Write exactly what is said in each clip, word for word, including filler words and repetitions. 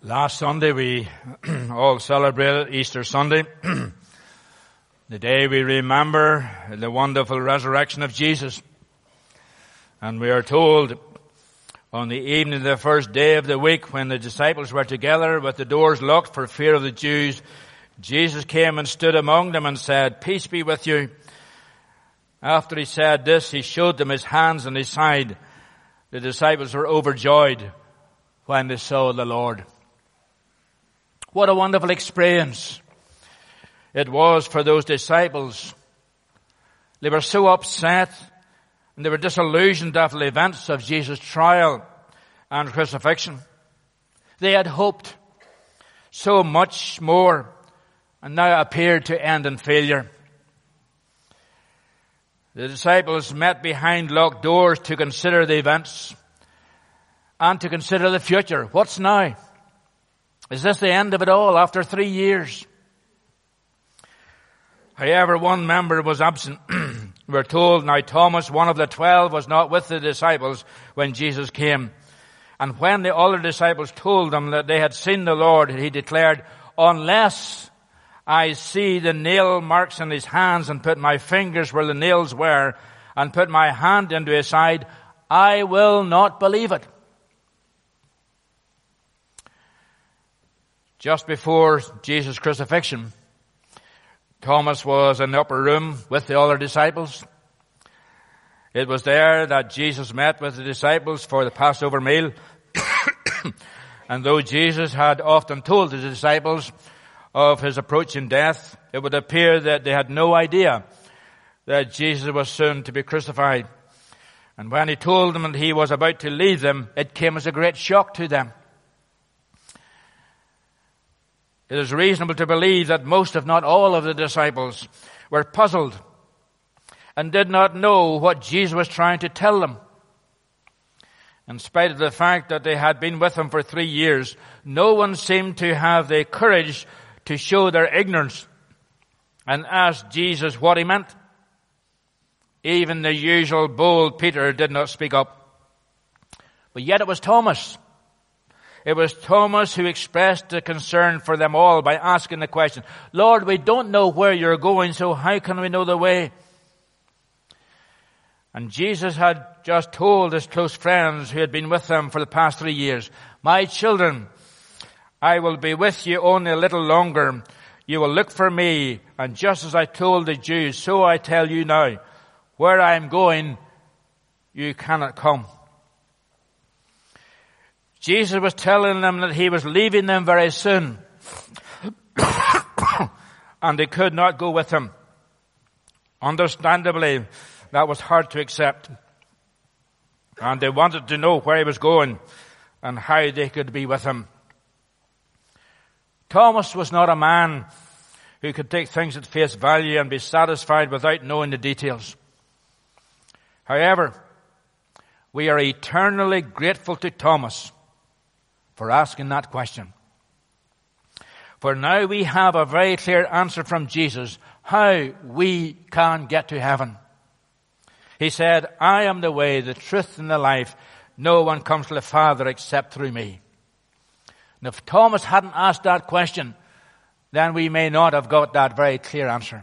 Last Sunday we all celebrated Easter Sunday, the day we remember the wonderful resurrection of Jesus. And we are told on the evening of the first day of the week, when the disciples were together with the doors locked for fear of the Jews, Jesus came and stood among them and said, "Peace be with you." After he said this, he showed them his hands and his side. The disciples were overjoyed when they saw the Lord. What a wonderful experience it was for those disciples. They were so upset and they were disillusioned after the events of Jesus' trial and crucifixion. They had hoped so much more and now appeared to end in failure. The disciples met behind locked doors to consider the events and to consider the future. What's now? Is this the end of it all after three years? However, one member was absent. We're told now Thomas, one of the twelve, was not with the disciples when Jesus came. And when the other disciples told them that they had seen the Lord, he declared, "Unless I see the nail marks in his hands and put my fingers where the nails were and put my hand into his side, I will not believe it." Just before Jesus' crucifixion, Thomas was in the upper room with the other disciples. It was there that Jesus met with the disciples for the Passover meal. And though Jesus had often told the disciples of his approaching death, it would appear that they had no idea that Jesus was soon to be crucified. And when he told them that he was about to leave them, it came as a great shock to them. It is reasonable to believe that most, if not all, of the disciples were puzzled and did not know what Jesus was trying to tell them. In spite of the fact that they had been with him for three years, no one seemed to have the courage to show their ignorance and ask Jesus what he meant. Even the usual bold Peter did not speak up. But yet it was Thomas. It was Thomas who expressed a concern for them all by asking the question, "Lord, we don't know where you're going, so how can we know the way?" And Jesus had just told his close friends who had been with him for the past three years, "My children, I will be with you only a little longer. You will look for me, and just as I told the Jews, so I tell you now, where I am going, you cannot come." Jesus was telling them that he was leaving them very soon. And they could not go with him. Understandably, that was hard to accept. And they wanted to know where he was going and how they could be with him. Thomas was not a man who could take things at face value and be satisfied without knowing the details. However, we are eternally grateful to Thomas for asking that question. For now we have a very clear answer from Jesus how we can get to heaven. He said, "I am the way, the truth, and the life. No one comes to the Father except through me." And if Thomas hadn't asked that question, then we may not have got that very clear answer.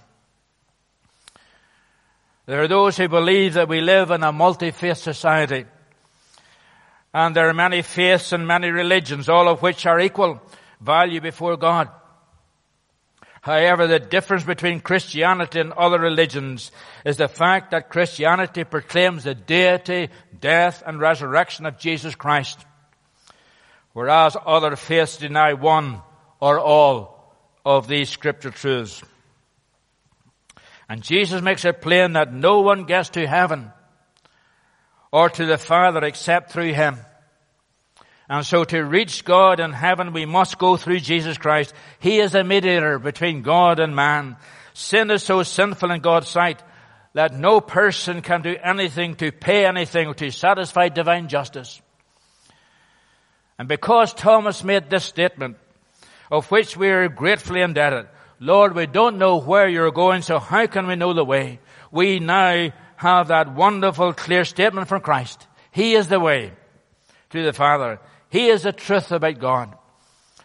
There are those who believe that we live in a multi-faith society. And there are many faiths and many religions, all of which are equal value before God. However, the difference between Christianity and other religions is the fact that Christianity proclaims the deity, death, and resurrection of Jesus Christ, whereas other faiths deny one or all of these scripture truths. And Jesus makes it plain that no one gets to heaven or to the Father except through him. And so to reach God in heaven, we must go through Jesus Christ. He is a mediator between God and man. Sin is so sinful in God's sight that no person can do anything to pay anything or to satisfy divine justice. And because Thomas made this statement, of which we are gratefully indebted, "Lord, we don't know where you're going, so how can we know the way?" We now have that wonderful, clear statement from Christ. He is the way to the Father. He is the truth about God.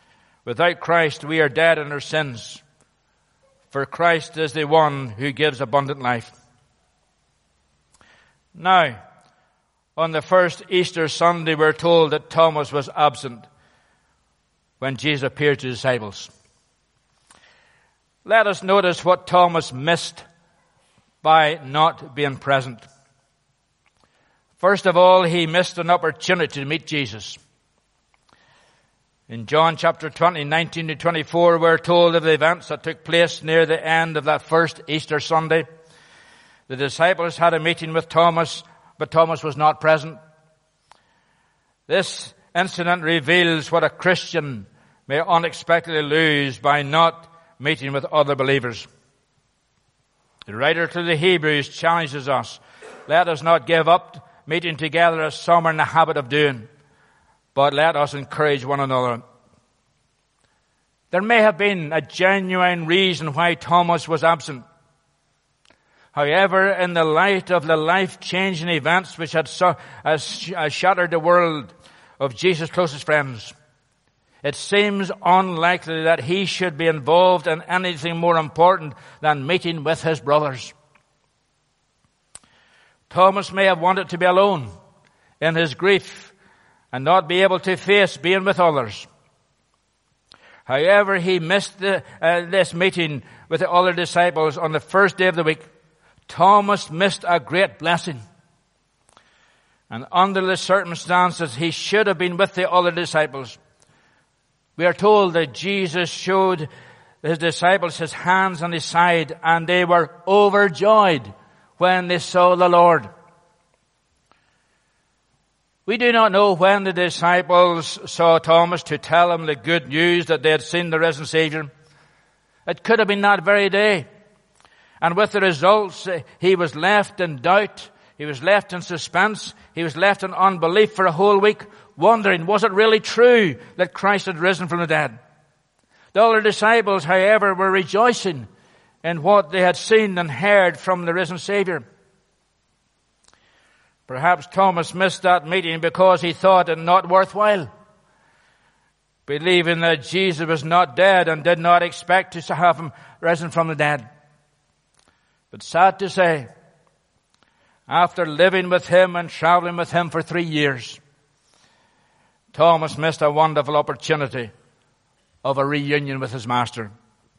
Without Christ, we are dead in our sins. For Christ is the one who gives abundant life. Now, on the first Easter Sunday, we're told that Thomas was absent when Jesus appeared to the disciples. Let us notice what Thomas missed by not being present. First of all, he missed an opportunity to meet Jesus. In John chapter twenty, nineteen to twenty-four, we're told of the events that took place near the end of that first Easter Sunday. The disciples had a meeting with Thomas, but Thomas was not present. This incident reveals what a Christian may unexpectedly lose by not meeting with other believers. The writer to the Hebrews challenges us, let us not give up meeting together as some are in the habit of doing, but let us encourage one another. There may have been a genuine reason why Thomas was absent. However, in the light of the life-changing events which had so, uh, shattered the world of Jesus' closest friends, it seems unlikely that he should be involved in anything more important than meeting with his brothers. Thomas may have wanted to be alone in his grief and not be able to face being with others. However, he missed the, uh, this meeting with the other disciples on the first day of the week. Thomas missed a great blessing. And under the circumstances, he should have been with the other disciples. We are told that Jesus showed his disciples his hands on his side, and they were overjoyed when they saw the Lord. We do not know when the disciples saw Thomas to tell him the good news that they had seen the risen Savior. It could have been that very day. And with the results, he was left in doubt. He was left in suspense. He was left in unbelief for a whole week, wondering, was it really true that Christ had risen from the dead? The other disciples, however, were rejoicing in what they had seen and heard from the risen Savior. Perhaps Thomas missed that meeting because he thought it not worthwhile, believing that Jesus was not dead and did not expect to have him risen from the dead. But sad to say, after living with him and traveling with him for three years, Thomas missed a wonderful opportunity of a reunion with his master.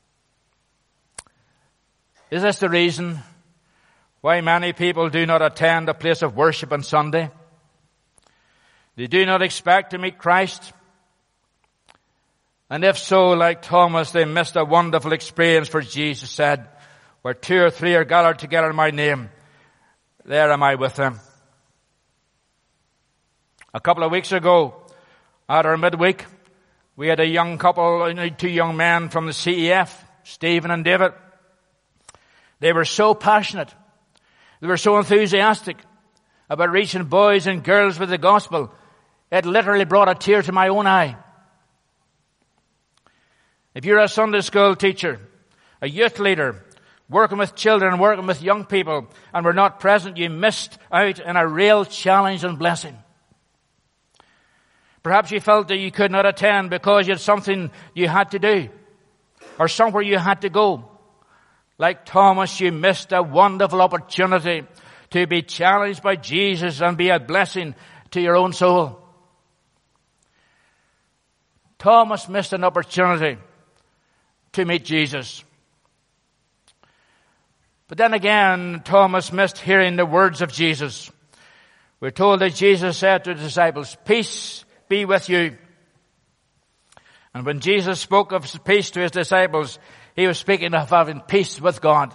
Is this the reason why many people do not attend a place of worship on Sunday? They do not expect to meet Christ. And if so, like Thomas, they missed a wonderful experience, for Jesus said, where two or three are gathered together in my name, there am I with them. A couple of weeks ago, at our midweek, we had a young couple, two young men from the C E F, Stephen and David. They were so passionate. They were so enthusiastic about reaching boys and girls with the gospel. It literally brought a tear to my own eye. If you're a Sunday school teacher, a youth leader, working with children, working with young people, and were not present, you missed out in a real challenge and blessing. Perhaps you felt that you could not attend because you had something you had to do, or somewhere you had to go. Like Thomas, you missed a wonderful opportunity to be challenged by Jesus and be a blessing to your own soul. Thomas missed an opportunity to meet Jesus. But then again, Thomas missed hearing the words of Jesus. We're told that Jesus said to the disciples, peace be with you. And when Jesus spoke of peace to his disciples, he was speaking of having peace with God.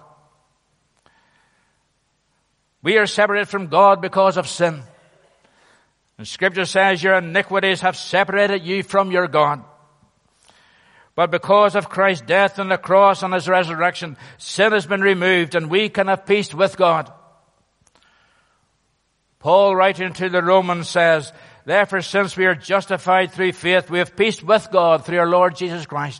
We are separated from God because of sin. And Scripture says your iniquities have separated you from your God. But because of Christ's death on the cross and his resurrection, sin has been removed and we can have peace with God. Paul, writing to the Romans, says, therefore, since we are justified through faith, we have peace with God through our Lord Jesus Christ.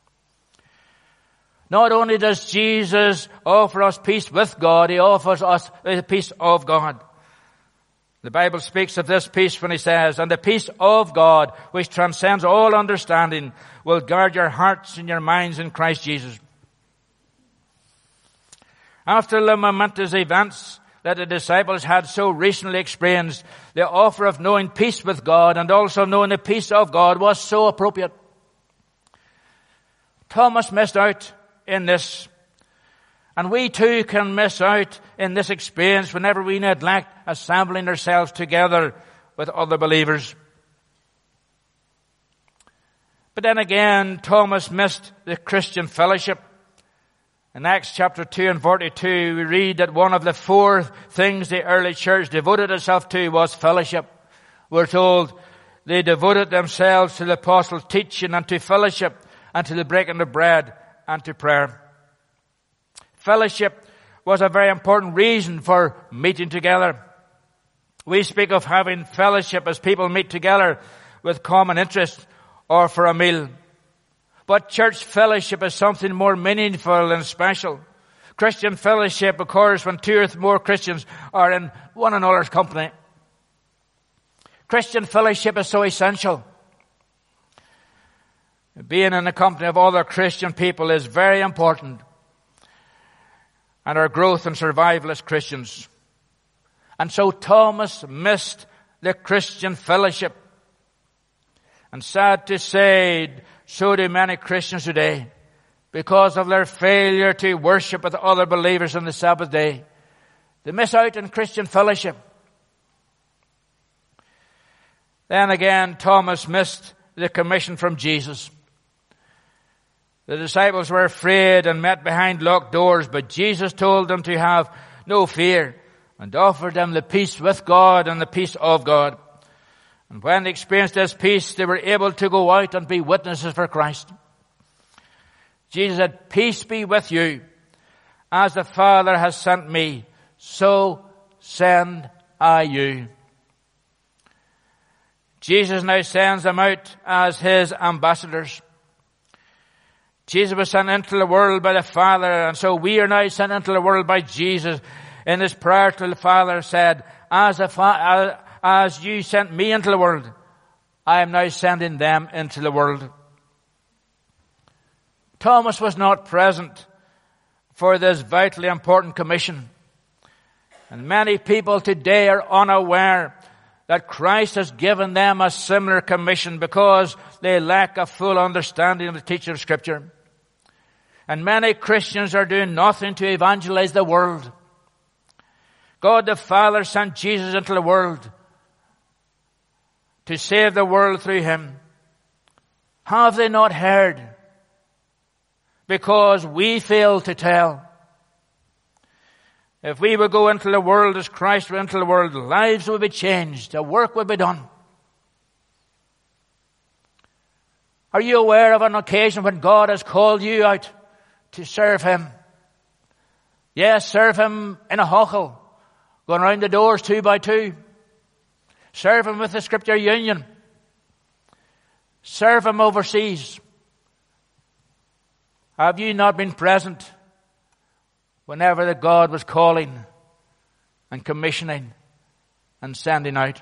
Not only does Jesus offer us peace with God, he offers us the peace of God. The Bible speaks of this peace when he says, and the peace of God, which transcends all understanding, will guard your hearts and your minds in Christ Jesus. After the momentous events that the disciples had so recently experienced, the offer of knowing peace with God and also knowing the peace of God was so appropriate. Thomas missed out in this. And we too can miss out in this experience whenever we neglect assembling ourselves together with other believers. But then again, Thomas missed the Christian fellowship. In Acts chapter two and forty-two, we read that one of the four things the early church devoted itself to was fellowship. We're told they devoted themselves to the apostles' teaching and to fellowship and to the breaking of bread and to prayer. Fellowship was a very important reason for meeting together. We speak of having fellowship as people meet together with common interest or for a meal. But church fellowship is something more meaningful and special. Christian fellowship occurs when two or more Christians are in one another's company. Christian fellowship is so essential. Being in the company of other Christian people is very important. And our growth and survival as Christians. And so Thomas missed the Christian fellowship. And sad to say, so do many Christians today, because of their failure to worship with other believers on the Sabbath day. They miss out on Christian fellowship. Then again, Thomas missed the commission from Jesus. The disciples were afraid and met behind locked doors, but Jesus told them to have no fear and offered them the peace with God and the peace of God. And when they experienced this peace, they were able to go out and be witnesses for Christ. Jesus said, peace be with you. As the Father has sent me, so send I you. Jesus now sends them out as his ambassadors. Jesus was sent into the world by the Father, and so we are now sent into the world by Jesus. In his prayer to the Father said, as, a fa- as you sent me into the world, I am now sending them into the world. Thomas was not present for this vitally important commission. And many people today are unaware that Christ has given them a similar commission because they lack a full understanding of the teaching of Scripture. And many Christians are doing nothing to evangelize the world. God the Father sent Jesus into the world to save the world through him. Have they not heard? Because we fail to tell. If we would go into the world as Christ went into the world, lives would be changed. The work would be done. Are you aware of an occasion when God has called you out to serve him? Yes, serve him in a huckle, going around the doors two by two. Serve him with the Scripture Union. Serve him overseas. Have you not been present whenever that God was calling and commissioning and sending out?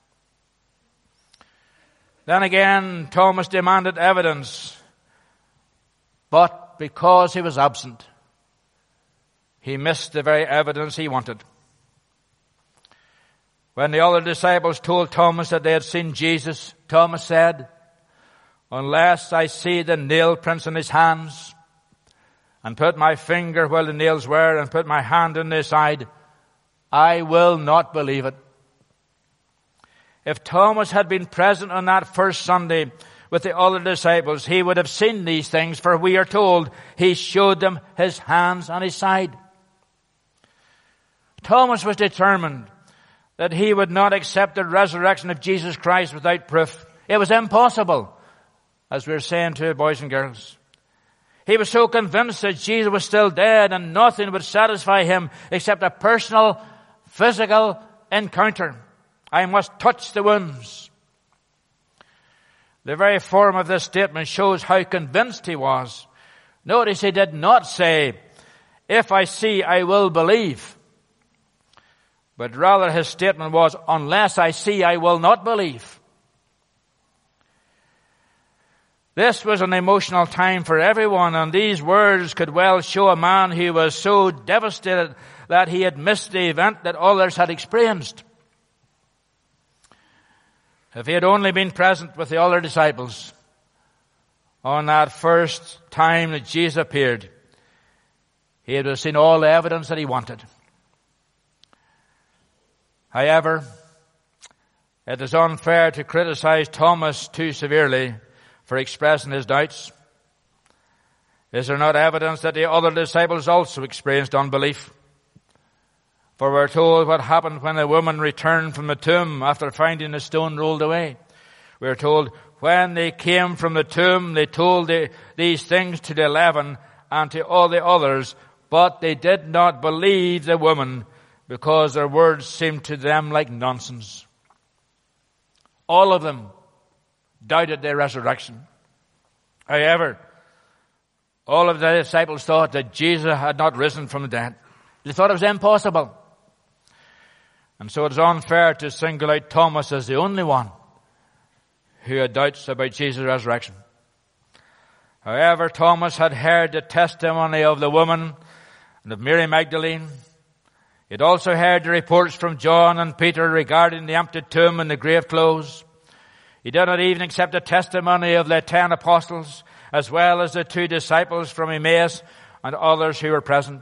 Then again, Thomas demanded evidence, but because he was absent, he missed the very evidence he wanted. When the other disciples told Thomas that they had seen Jesus, Thomas said, unless I see the nail prints in his hands, and put my finger where the nails were, and put my hand in his side, I will not believe it. If Thomas had been present on that first Sunday with the other disciples, he would have seen these things, for we are told he showed them his hands and his side. Thomas was determined that he would not accept the resurrection of Jesus Christ without proof. It was impossible, as we were saying to boys and girls. He was so convinced that Jesus was still dead and nothing would satisfy him except a personal, physical encounter. I must touch the wounds. The very form of this statement shows how convinced he was. Notice he did not say, if I see, I will believe. But rather his statement was, unless I see, I will not believe. This was an emotional time for everyone, and these words could well show a man who was so devastated that he had missed the event that others had experienced. If he had only been present with the other disciples on that first time that Jesus appeared, he would have seen all the evidence that he wanted. However, it is unfair to criticize Thomas too severely for expressing his doubts. Is there not evidence that the other disciples also experienced unbelief? For we're told what happened when the woman returned from the tomb after finding the stone rolled away. We're told when they came from the tomb, they told the, these things to the eleven and to all the others, but they did not believe the woman because their words seemed to them like nonsense. All of them doubted their resurrection. However, all of the disciples thought that Jesus had not risen from the dead. They thought it was impossible. And so it is unfair to single out Thomas as the only one who had doubts about Jesus' resurrection. However, Thomas had heard the testimony of the woman and of Mary Magdalene. He had also heard the reports from John and Peter regarding the empty tomb and the grave clothes. He did not even accept the testimony of the ten apostles, as well as the two disciples from Emmaus and others who were present.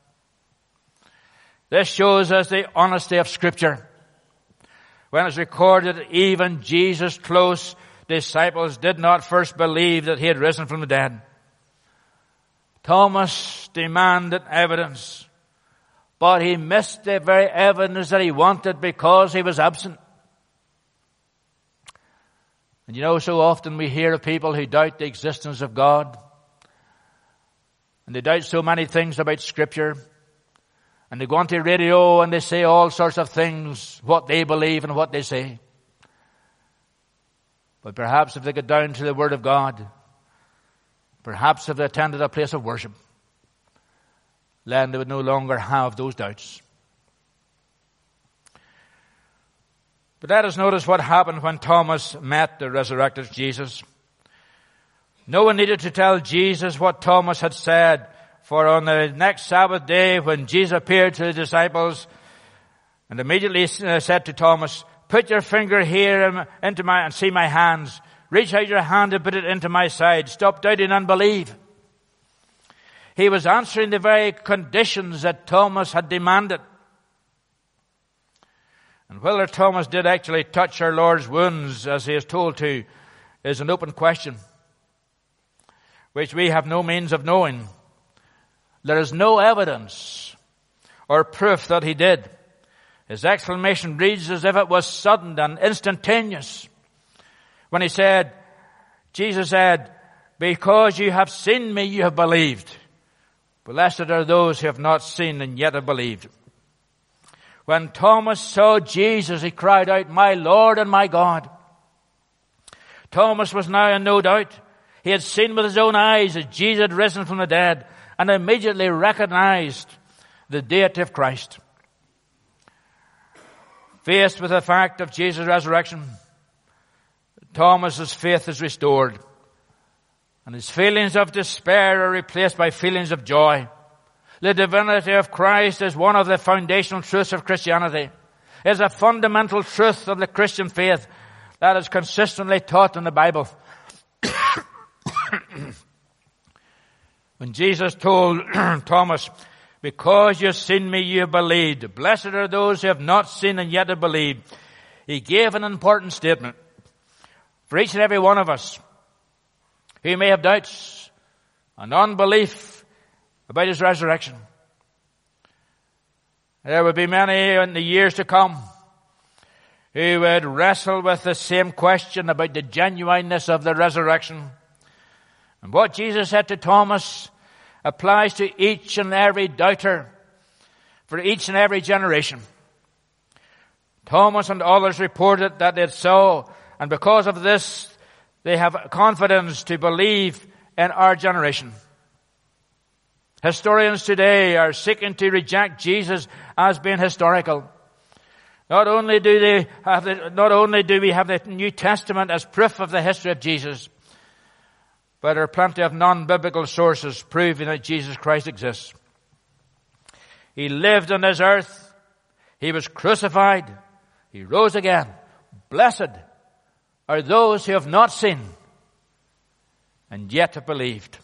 This shows us the honesty of Scripture. When it's recorded that even Jesus' close disciples did not first believe that he had risen from the dead. Thomas demanded evidence, but he missed the very evidence that he wanted because he was absent. And you know, so often we hear of people who doubt the existence of God. And they doubt so many things about Scripture. And they go on to radio and they say all sorts of things, what they believe and what they say. But perhaps if they get down to the Word of God, perhaps if they attended a place of worship, then they would no longer have those doubts. But let us notice what happened when Thomas met the resurrected Jesus. No one needed to tell Jesus what Thomas had said, for on the next Sabbath day when Jesus appeared to the disciples and immediately said to Thomas, "Put your finger here into my and see my hands. Reach out your hand and put it into my side. Stop doubting and believe." He was answering the very conditions that Thomas had demanded. And whether Thomas did actually touch our Lord's wounds, as he is told to, is an open question, which we have no means of knowing. There is no evidence or proof that he did. His exclamation reads as if it was sudden and instantaneous. When he said, Jesus said, "Because you have seen me, you have believed. Blessed are those who have not seen and yet have believed." When Thomas saw Jesus, he cried out, "My Lord and my God." Thomas was now in no doubt. He had seen with his own eyes that Jesus had risen from the dead and immediately recognized the deity of Christ. Faced with the fact of Jesus' resurrection, Thomas's faith is restored, and his feelings of despair are replaced by feelings of joy. The divinity of Christ is one of the foundational truths of Christianity. It is a fundamental truth of the Christian faith that is consistently taught in the Bible. When Jesus told Thomas, "Because you have seen me, you have believed. Blessed are those who have not seen and yet have believed," he gave an important statement for each and every one of us who may have doubts and unbelief about his resurrection. There will be many in the years to come who would wrestle with the same question about the genuineness of the resurrection. And what Jesus said to Thomas applies to each and every doubter for each and every generation. Thomas and others reported that they saw, and because of this, they have confidence to believe in our generation. Historians today are seeking to reject Jesus as being historical. Not only do they have the, not only do we have the New Testament as proof of the history of Jesus, but there are plenty of non-biblical sources proving that Jesus Christ exists. He lived on this earth. He was crucified. He rose again. Blessed are those who have not seen and yet have believed.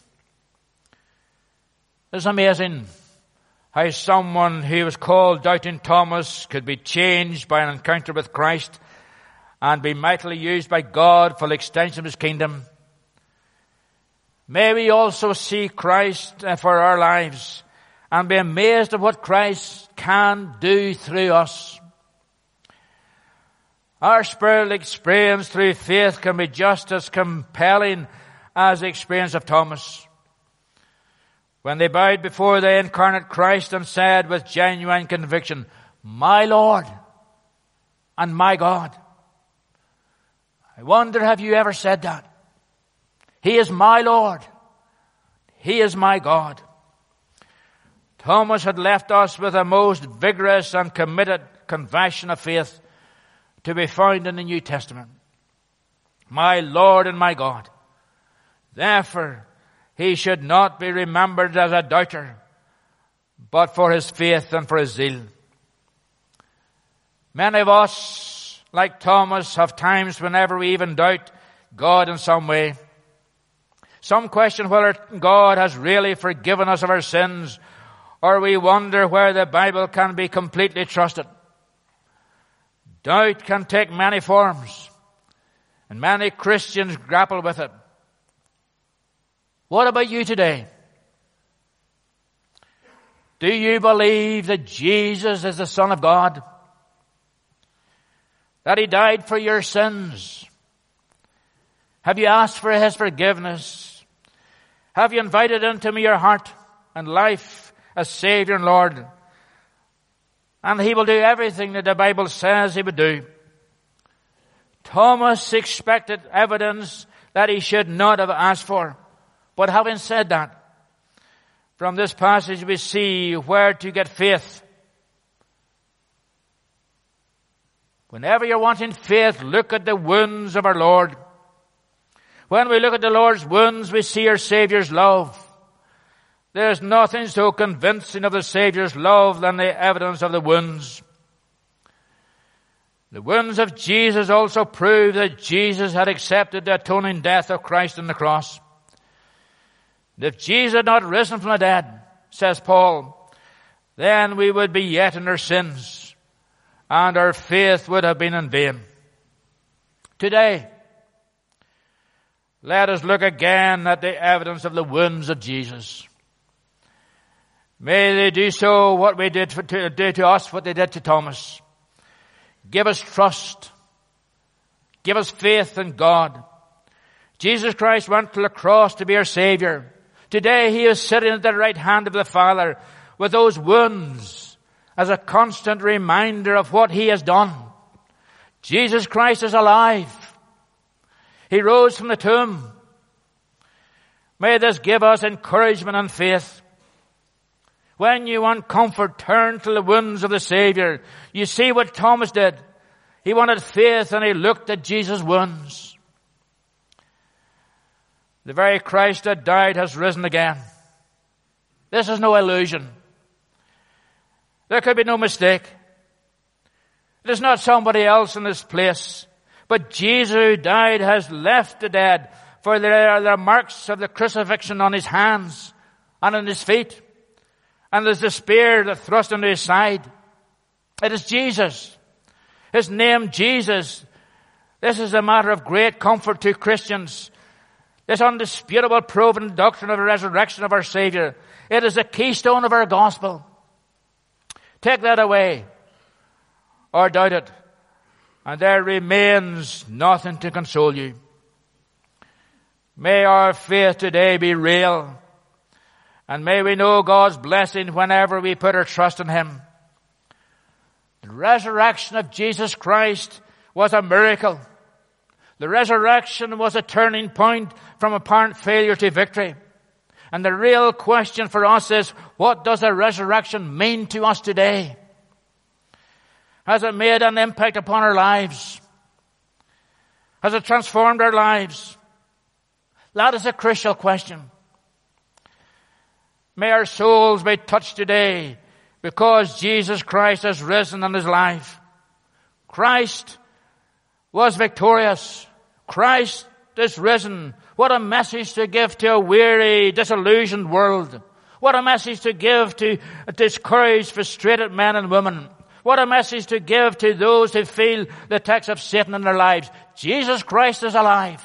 It's amazing how someone who was called Doubting Thomas could be changed by an encounter with Christ and be mightily used by God for the extension of His kingdom. May we also see Christ for our lives and be amazed at what Christ can do through us. Our spiritual experience through faith can be just as compelling as the experience of Thomas, when they bowed before the incarnate Christ and said with genuine conviction, "My Lord and my God." I wonder, have you ever said that? He is my Lord. He is my God. Thomas had left us with a most vigorous and committed confession of faith to be found in the New Testament. My Lord and my God. Therefore, he should not be remembered as a doubter, but for his faith and for his zeal. Many of us, like Thomas, have times whenever we even doubt God in some way. Some question whether God has really forgiven us of our sins, or we wonder where the Bible can be completely trusted. Doubt can take many forms, and many Christians grapple with it. What about you today? Do you believe that Jesus is the Son of God? That He died for your sins? Have you asked for His forgiveness? Have you invited into your heart and life as Savior and Lord? And He will do everything that the Bible says He would do. Thomas expected evidence that he should not have asked for. But having said that, from this passage we see where to get faith. Whenever you're wanting faith, look at the wounds of our Lord. When we look at the Lord's wounds, we see our Savior's love. There's nothing so convincing of the Savior's love than the evidence of the wounds. The wounds of Jesus also prove that Jesus had accepted the atoning death of Christ on the cross. If Jesus had not risen from the dead, says Paul, then we would be yet in our sins, and our faith would have been in vain. Today, let us look again at the evidence of the wounds of Jesus. May they do so what we did for, to, do to us, what they did to Thomas. Give us trust. Give us faith in God. Jesus Christ went to the cross to be our Savior. Today He is sitting at the right hand of the Father with those wounds as a constant reminder of what He has done. Jesus Christ is alive. He rose from the tomb. May this give us encouragement and faith. When you want comfort, turn to the wounds of the Savior. You see what Thomas did. He wanted faith and he looked at Jesus' wounds. The very Christ that died has risen again. This is no illusion. There could be no mistake. It is not somebody else in this place. But Jesus who died has left the dead, for there are the marks of the crucifixion on His hands and on His feet. And there's the spear that thrust into His side. It is Jesus. His name, Jesus. This is a matter of great comfort to Christians. This undisputable proven doctrine of the resurrection of our Savior. It is the keystone of our gospel. Take that away or doubt it, and there remains nothing to console you. May our faith today be real, and may we know God's blessing whenever we put our trust in Him. The resurrection of Jesus Christ was a miracle. The resurrection was a turning point from apparent failure to victory. And the real question for us is, what does the resurrection mean to us today? Has it made an impact upon our lives? Has it transformed our lives? That is a crucial question. May our souls be touched today because Jesus Christ has risen in his life. Christ was victorious. Christ is risen. What a message to give to a weary, disillusioned world. What a message to give to discouraged, frustrated men and women. What a message to give to those who feel the attacks of Satan in their lives. Jesus Christ is alive.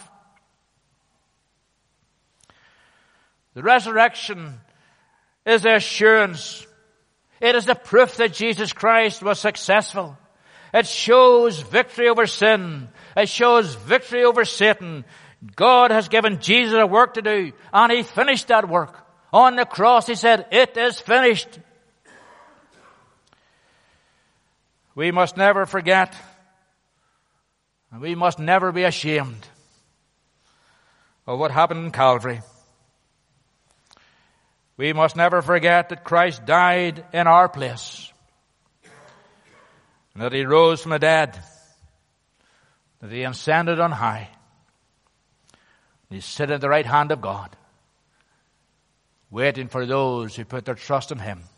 The resurrection is the assurance. It is the proof that Jesus Christ was successful. It shows victory over sin. It shows victory over Satan. God has given Jesus a work to do, and he finished that work. On the cross, he said, "It is finished." We must never forget, and we must never be ashamed of what happened in Calvary. We must never forget that Christ died in our place, and that he rose from the dead, that he ascended on high. He sits at the right hand of God, waiting for those who put their trust in him.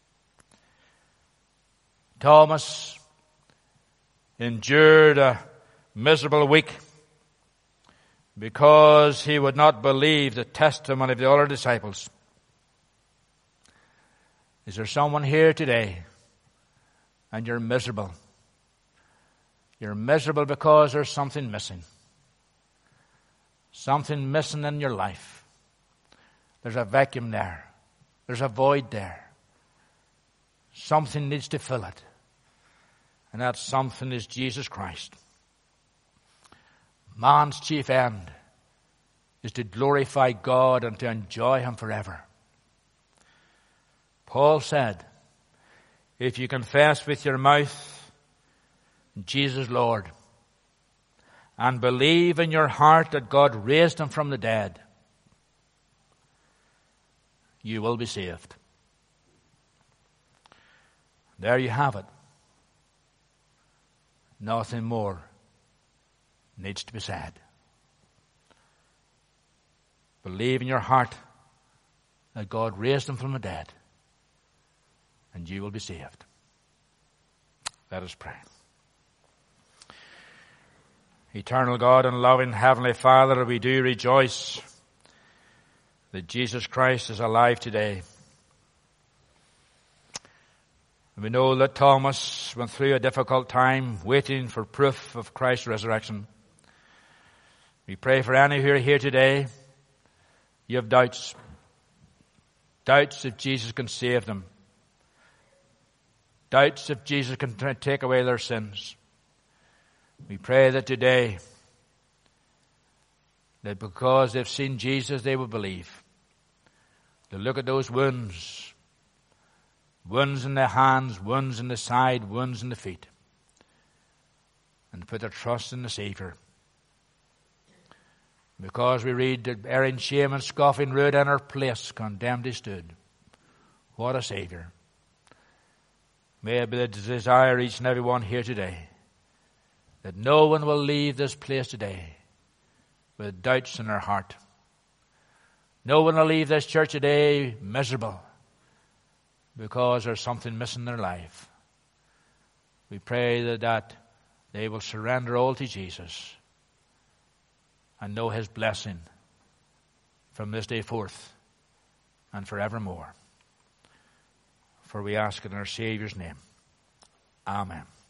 Thomas endured a miserable week because he would not believe the testimony of the other disciples. Is there someone here today and you're miserable? You're miserable because there's something missing. Something missing in your life. There's a vacuum there. There's a void there. Something needs to fill it. And that something is Jesus Christ. Man's chief end is to glorify God and to enjoy him forever. Paul said, if you confess with your mouth Jesus Lord and believe in your heart that God raised him from the dead, you will be saved. There you have it. Nothing more needs to be said. Believe in your heart that God raised him from the dead, and you will be saved. Let us pray. Eternal God and loving Heavenly Father, we do rejoice that Jesus Christ is alive today. We know that Thomas went through a difficult time waiting for proof of Christ's resurrection. We pray for any who are here today. You have doubts. Doubts if Jesus can save them. Doubts if Jesus can take away their sins. We pray that today, that because they've seen Jesus, they will believe. They'll look at those wounds. Wounds in the hands, wounds in the side, wounds in the feet. And put their trust in the Savior. Because we read that bearing shame and scoffing rude in our place, condemned he stood. What a Savior. May it be the desire of each and every one here today that no one will leave this place today with doubts in their heart. No one will leave this church today miserable because there's something missing in their life. We pray that, that they will surrender all to Jesus and know his blessing from this day forth and forevermore. For we ask it in our Saviour's name. Amen.